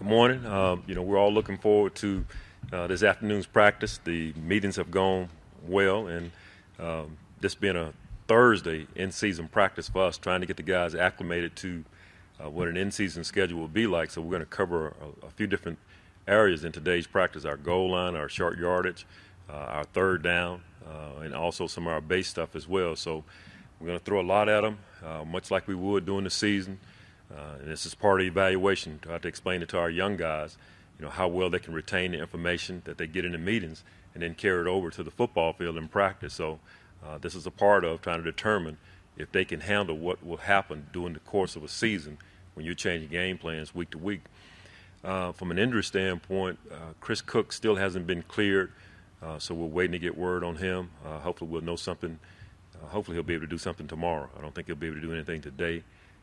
Good morning. We're all looking forward to this afternoon's practice. The meetings have gone well, and this being a Thursday in-season practice for us, trying to get the guys acclimated to what an in-season schedule will be like. So we're going to cover a few different areas in today's practice: our goal line, our short yardage, our third down, and also some of our base stuff as well. So we're going to throw a lot at them, much like we would during the season. And this is part of the evaluation, to have to explain it to our young guys, how well they can retain the information that they get in the meetings and then carry it over to the football field in practice. So this is a part of trying to determine if they can handle what will happen during the course of a season when you're changing game plans week to week. From an injury standpoint, Chris Cook still hasn't been cleared, so we're waiting to get word on him. Hopefully we'll know something. Hopefully he'll be able to do something tomorrow. I don't think he'll be able to do anything today.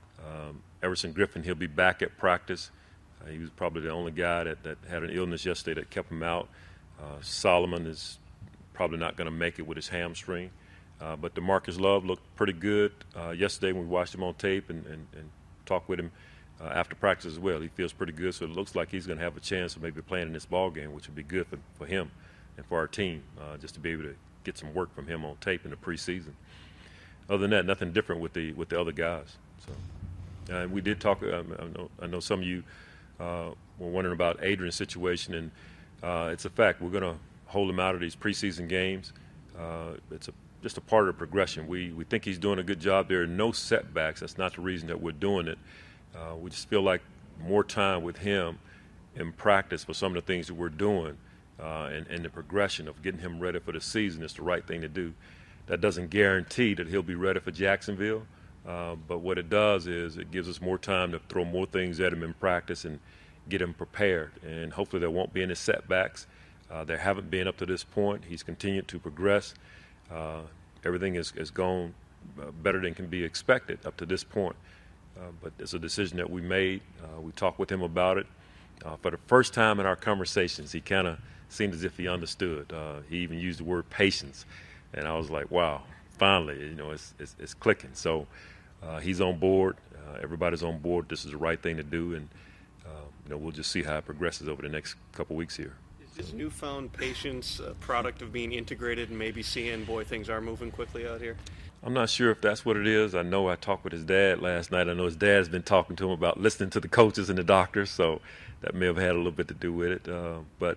Everson Griffin, he'll be back at practice. He was probably the only guy that had an illness yesterday that kept him out. Solomon is probably not going to make it with his hamstring. But DeMarcus Love looked pretty good yesterday when we watched him on tape and talked with him after practice as well. He feels pretty good, so it looks like he's going to have a chance of maybe playing in this ball game, which would be good for him and for our team, just to be able to get some work from him on tape in the preseason. Other than that, nothing different with the other guys. So. We did talk. I know some of you were wondering about Adrian's situation, and it's a fact. We're going to hold him out of these preseason games. It's just a part of the progression. We think he's doing a good job. There are no setbacks. That's not the reason that we're doing it. We just feel like more time with him in practice for some of the things that we're doing and the progression of getting him ready for the season is the right thing to do. That doesn't guarantee that he'll be ready for Jacksonville. But what it does is it gives us more time to throw more things at him in practice and get him prepared. And hopefully there won't be any setbacks. There haven't been up to this point. He's continued to progress. Everything has gone better than can be expected up to this point. But it's a decision that we made. We talked with him about it. For the first time in our conversations, he kind of seemed as if he understood. He even used the word patience. And I was like, wow, finally, it's clicking. So he's on board. Everybody's on board. This is the right thing to do, and we'll just see how it progresses over the next couple weeks here. Is this newfound patience a product of being integrated and maybe seeing, boy, things are moving quickly out here? I'm not sure if that's what it is. I know I talked with his dad last night. I know his dad's been talking to him about listening to the coaches and the doctors, so that may have had a little bit to do with it. But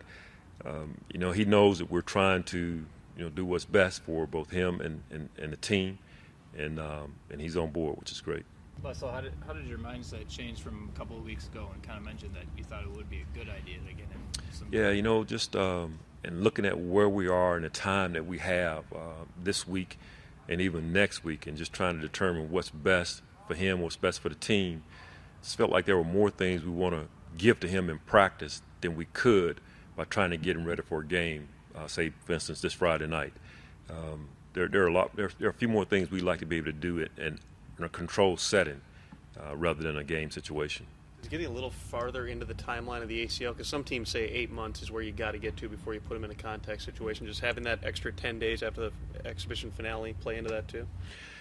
he knows that we're trying to do what's best for both him and the team, and he's on board, which is great. So how did your mindset change from a couple of weeks ago and kind of mentioned that you thought it would be a good idea to get him some? Yeah, just and looking at where we are and the time that we have this week and even next week, and just trying to determine what's best for him, what's best for the team, just felt like there were more things we want to give to him in practice than we could by trying to get him ready for a game. Say, for instance, this Friday night. There are a few more things we'd like to be able to do it in a controlled setting rather than a game situation. Is getting a little farther into the timeline of the ACL, because some teams say 8 months is where you got to get to before you put them in a contact situation. Just having that extra 10 days after the exhibition finale play into that too?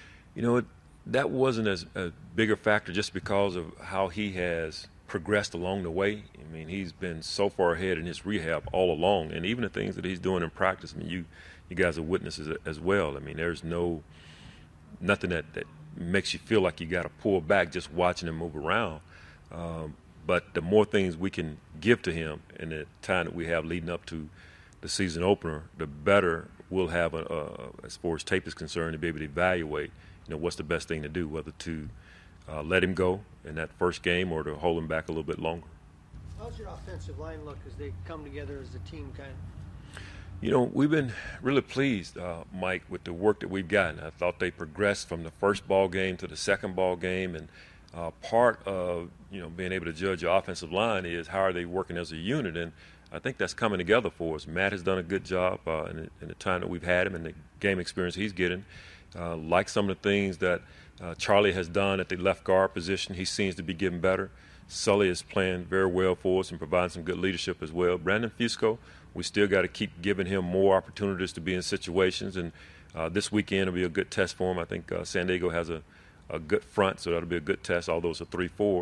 That wasn't as a bigger factor just because of how he has progressed along the way. I mean, he's been so far ahead in his rehab all along, and even the things that he's doing in practice. I mean, you guys are witnesses as well. I mean, there's nothing that makes you feel like you got to pull back just watching him move around. But the more things we can give to him in the time that we have leading up to the season opener, the better we'll have as far as tape is concerned, to be able to evaluate, what's the best thing to do, whether to let him go in that first game or to hold him back a little bit longer. How's your offensive line look as they come together as a team kind of? We've been really pleased, Mike, with the work that we've gotten. I thought they progressed from the first ball game to the second ball game, and part of being able to judge your offensive line is how are they working as a unit, and I think that's coming together for us. Matt has done a good job in the time that we've had him and the game experience he's getting. Like some of the things that Charlie has done at the left guard position, he seems to be getting better. Sully is playing very well for us and providing some good leadership as well. Brandon Fusco, we still got to keep giving him more opportunities to be in situations, and this weekend will be a good test for him. I think San Diego has a good front, so that'll be a good test, although it's a 3-4.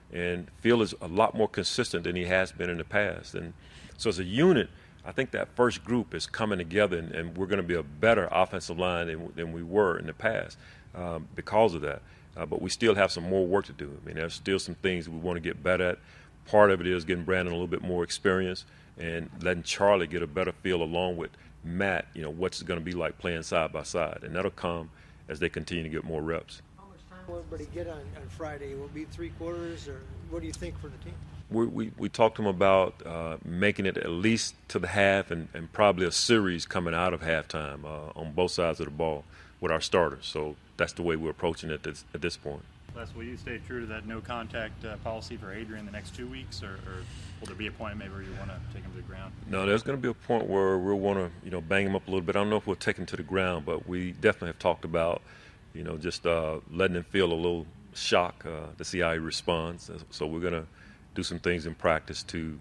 And Phil is a lot more consistent than he has been in the past. And so as a unit, I think that first group is coming together, and we're going to be a better offensive line than we were in the past because of that. But we still have some more work to do. I mean, there's still some things we want to get better at. Part of it is getting Brandon a little bit more experience and letting Charlie get a better feel along with Matt, what's it going to be like playing side by side. And that'll come as they continue to get more reps. How much time will everybody get on Friday? Will it be 3 quarters, or what do you think for the team? We talked to him about making it at least to the half and probably a series coming out of halftime on both sides of the ball with our starters. So that's the way we're approaching it at this point. Les, will you stay true to that no contact policy for Adrian the next 2 weeks, or will there be a point maybe where you want to take him to the ground? No, there's going to be a point where we'll want to bang him up a little bit. I don't know if we'll take him to the ground, but we definitely have talked about just letting him feel a little shock to see how he responds. So we're going to do some things in practice to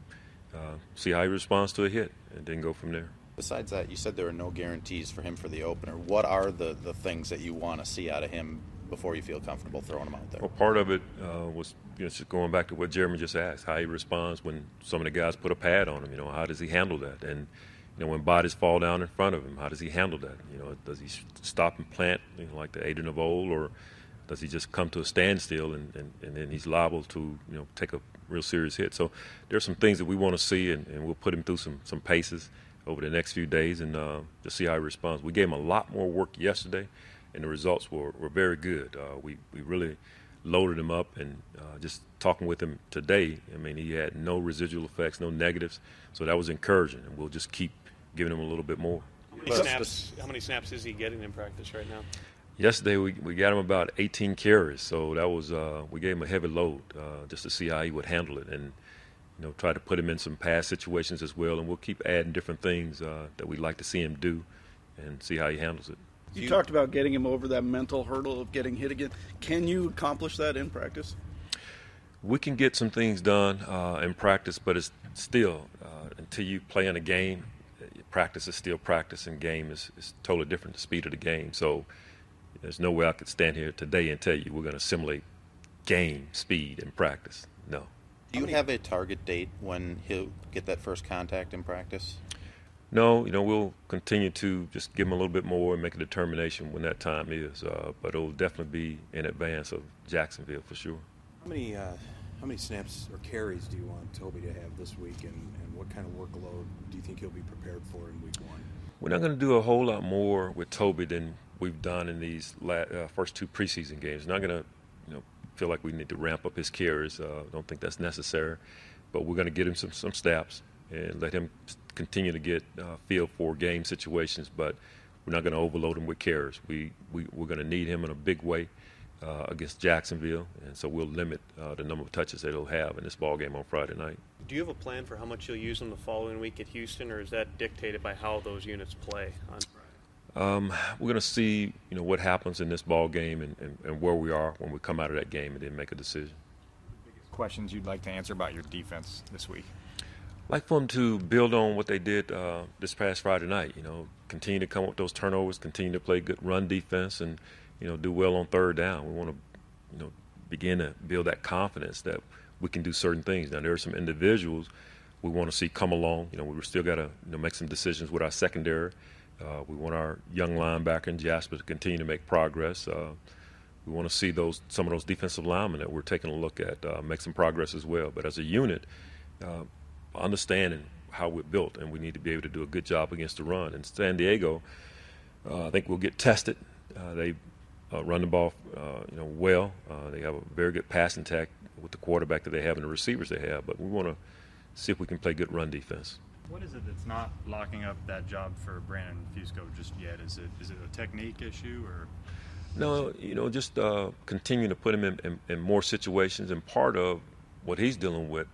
see how he responds to a hit and then go from there. Besides that, you said there are no guarantees for him for the opener. What are the things that you want to see out of him before you feel comfortable throwing him out there? Well, part of it was just going back to what Jeremy just asked, how he responds when some of the guys put a pad on him. How does he handle that? And when bodies fall down in front of him, how does he handle that? Does he stop and plant like the Adrian of old, or does he just come to a standstill and then he's liable to take a real serious hit? So there's some things that we want to see, and we'll put him through some paces over the next few days and to see how he responds. We gave him a lot more work yesterday, and the results were very good. We really loaded him up, and just talking with him today, he had no residual effects, no negatives, so that was encouraging, and we'll just keep giving him a little bit more. How many snaps is he getting in practice right now? Yesterday we got him about 18 carries, so that was we gave him a heavy load just to see how he would handle it, and try to put him in some pass situations as well, and we'll keep adding different things that we'd like to see him do and see how he handles it. You talked about getting him over that mental hurdle of getting hit again. Can you accomplish that in practice? We can get some things done in practice, but it's still, until you play in a game, practice is still practice, and game is totally different, the speed of the game. So there's no way I could stand here today and tell you we're going to simulate game speed in practice. No. Do you have a target date when he'll get that first contact in practice? No, we'll continue to just give him a little bit more and make a determination when that time is. But it'll definitely be in advance of Jacksonville for sure. How many snaps or carries do you want Toby to have this week, and what kind of workload do you think he'll be prepared for in week 1? We're not going to do a whole lot more with Toby than we've done in these first 2 preseason games. Not going to feel like we need to ramp up his carries. Don't think that's necessary. But we're going to get him some snaps and let him continue to get feel for game situations, but we're not going to overload him with carries. We're going to need him in a big way against Jacksonville, and so we'll limit the number of touches that he'll have in this ball game on Friday night. Do you have a plan for how much you'll use him the following week at Houston, or is that dictated by how those units play on Friday? We're going to see what happens in this ball game and where we are when we come out of that game and then make a decision. Questions you'd like to answer about your defense this week? I'd like for them to build on what they did this past Friday night. Continue to come up with those turnovers, continue to play good run defense, and do well on third down. We want to begin to build that confidence that we can do certain things. Now there are some individuals we want to see come along. We still got to make some decisions with our secondary. We want our young linebacker in Jasper to continue to make progress. We want to see some of those defensive linemen that we're taking a look at make some progress as well. But as a unit, understanding how we're built, and we need to be able to do a good job against the run. In San Diego, I think we'll get tested. They run the ball, well. They have a very good passing attack with the quarterback that they have and the receivers they have. But we want to see if we can play good run defense. What is it that's not locking up that job for Brandon Fusco just yet? Is it a technique issue, or? No, just continue to put him in more situations, and part of what he's dealing with.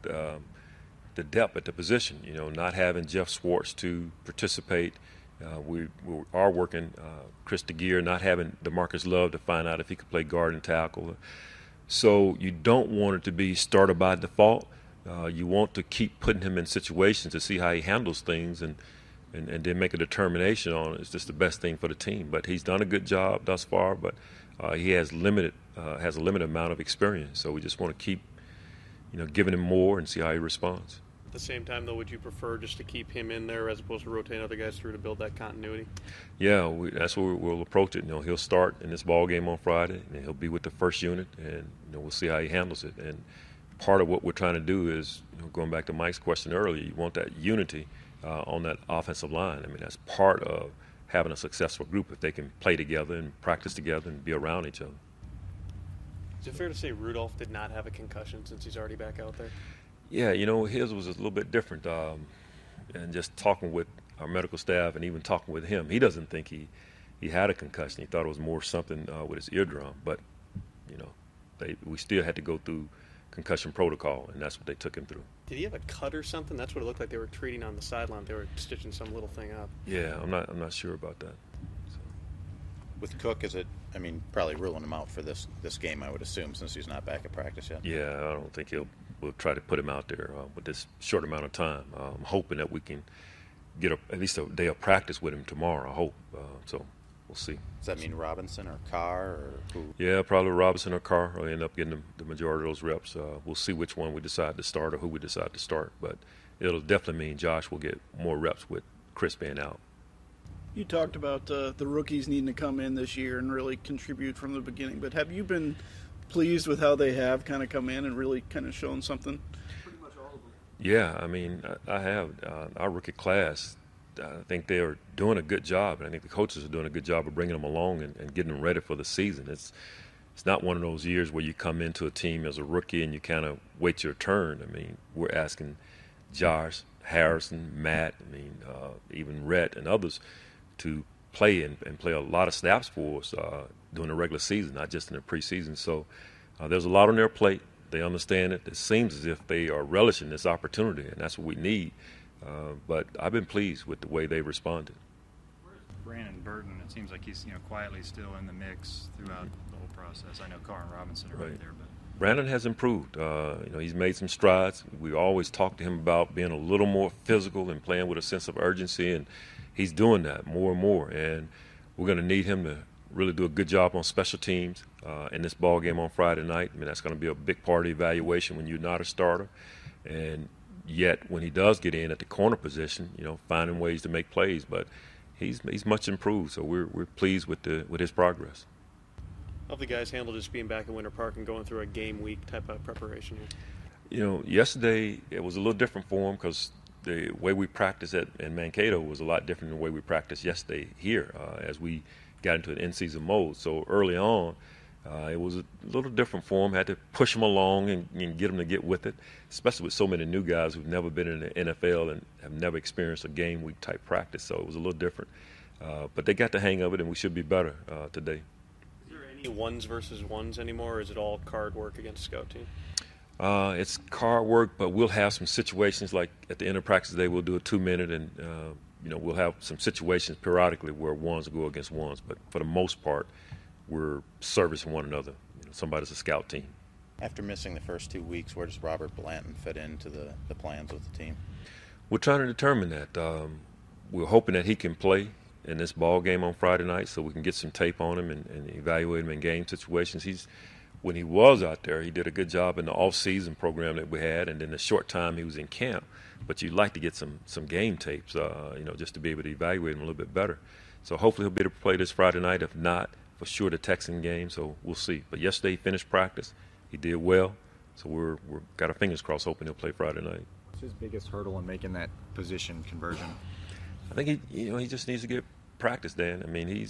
The depth at the position, not having Jeff Schwartz to participate. We are working Chris DeGear, not having DeMarcus Love to find out if he could play guard and tackle. So you don't want it to be starter by default. You want to keep putting him in situations to see how he handles things and then make a determination on it. It's just the best thing for the team. But he's done a good job thus far, but he has a limited amount of experience. So we just want to keep giving him more and see how he responds. At the same time, though, would you prefer just to keep him in there as opposed to rotating other guys through to build that continuity? Yeah, that's where we'll approach it. He'll start in this ball game on Friday, and he'll be with the first unit, and we'll see how he handles it. And part of what we're trying to do is, going back to Mike's question earlier, you want that unity on that offensive line. I mean, that's part of having a successful group if they can play together and practice together and be around each other. Is it fair to say Rudolph did not have a concussion since he's already back out there? Yeah, his was a little bit different. And just talking with our medical staff and even talking with him, he doesn't think he had a concussion. He thought it was more something with his eardrum. But, we still had to go through concussion protocol, and that's what they took him through. Did he have a cut or something? That's what it looked like they were treating on the sideline. They were stitching some little thing up. Yeah, I'm not sure about that. So. With Cook, probably ruling him out for this game, I would assume, since he's not back at practice yet. Yeah, I don't think we'll try to put him out there with this short amount of time. I'm hoping that we can get at least a day of practice with him tomorrow, I hope. So we'll see. Does that mean Robinson or Carr or who? Yeah, probably Robinson or Carr will end up getting the majority of those reps. We'll see which one we decide to start or who we decide to start. But it'll definitely mean Josh will get more reps with Chris being out. You talked about the rookies needing to come in this year and really contribute from the beginning, but have you been pleased with how they have kind of come in and really kind of shown something? Pretty much all of them. Yeah, I have. Our rookie class, I think they are doing a good job, and I think the coaches are doing a good job of bringing them along and getting them ready for the season. It's not one of those years where you come into a team as a rookie and you kind of wait your turn. We're asking Josh, Harrison, Matt, even Rhett and others to play and play a lot of snaps for us during the regular season, not just in the preseason. So there's a lot on their plate. They understand it. It seems as if they are relishing this opportunity, and that's what we need. But I've been pleased with the way they responded. Brandon Burton, it seems like he's quietly still in the mix throughout the whole process. I know Carr and Robinson are right there, but Brandon has improved. He's made some strides. We always talk to him about being a little more physical and playing with a sense of urgency, and he's doing that more and more. And we're going to need him to really do a good job on special teams in this ball game on Friday night. That's going to be a big part of the evaluation when you're not a starter. And yet, when he does get in at the corner position, finding ways to make plays. But he's much improved, so we're pleased with his progress. How have the guys handled just being back in Winter Park and going through a game week type of preparation here? Yesterday it was a little different for them because the way we practiced in Mankato was a lot different than the way we practiced yesterday here as we got into an in-season mode. So early on, it was a little different for them. Had to push them along and get them to get with it, especially with so many new guys who've never been in the NFL and have never experienced a game week type practice. So it was a little different. But they got the hang of it, and we should be better today. Is there any ones versus ones anymore, or is it all card work against scout team? It's card work, but we'll have some situations like at the end of practice today, we'll do a 2-minute, and we'll have some situations periodically where ones go against ones. But for the most part, we're servicing one another. Somebody's a scout team. After missing the first 2 weeks, where does Robert Blanton fit into the plans with the team? We're trying to determine that. We're hoping that he can play in this ball game on Friday night so we can get some tape on him and evaluate him in game situations. When he was out there, he did a good job in the off-season program that we had, and then the short time he was in camp. But you'd like to get some game tapes, just to be able to evaluate him a little bit better. So hopefully he'll be able to play this Friday night. If not, for sure the Texan game. So we'll see. But yesterday he finished practice. He did well. So we're got our fingers crossed, hoping he'll play Friday night. What's his biggest hurdle in making that position conversion? I think he just needs to get practice, Dan.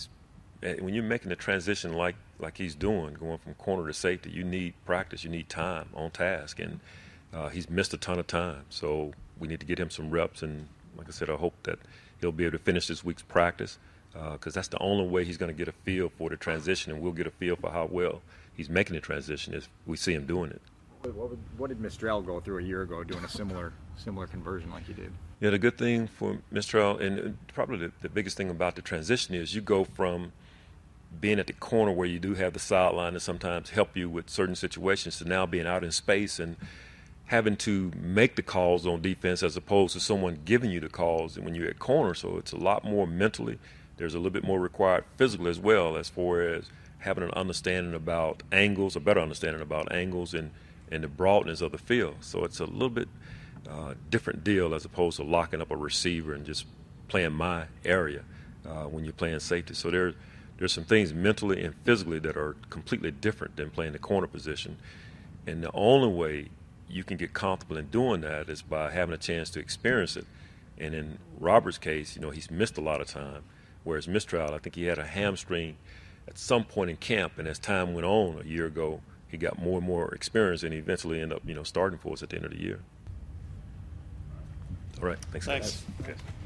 When you're making the transition like he's doing, going from corner to safety, you need practice, you need time on task, and he's missed a ton of time. So we need to get him some reps, and like I said, I hope that he'll be able to finish this week's practice because that's the only way he's going to get a feel for the transition, and we'll get a feel for how well he's making the transition if we see him doing it. What did Mistral go through a year ago doing a similar conversion like you did? Yeah, the good thing for Mistral, and probably the biggest thing about the transition is you go from being at the corner where you do have the sideline to sometimes help you with certain situations to now being out in space and having to make the calls on defense as opposed to someone giving you the calls when you're at corner. So it's a lot more mentally. There's a little bit more required physically as well, as far as having an understanding about angles, a better understanding about angles and and the broadness of the field. So it's a little bit different deal as opposed to locking up a receiver and just playing my area when you're playing safety. So there's some things mentally and physically that are completely different than playing the corner position. And the only way you can get comfortable in doing that is by having a chance to experience it. And in Robert's case, he's missed a lot of time, whereas Mistral, I think he had a hamstring at some point in camp, and as time went on a year ago, he got more and more experience, and he eventually ended up, starting for us at the end of the year. All right, thanks. Thanks. Guys. Okay.